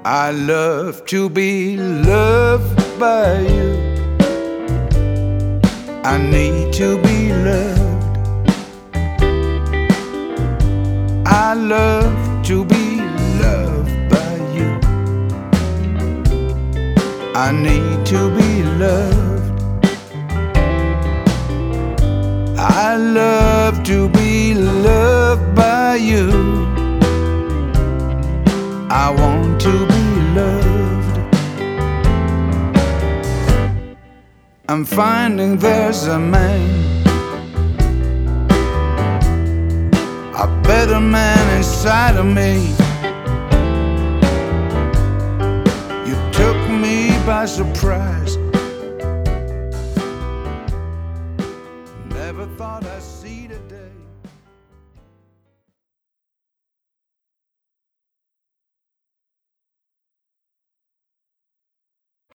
I love to be loved by you. I need to be loved. I love to be loved by you. I need to be loved. I love to be loved by you. I want to be loved. I'm finding there's a man, a better man inside of me. You took me by surprise.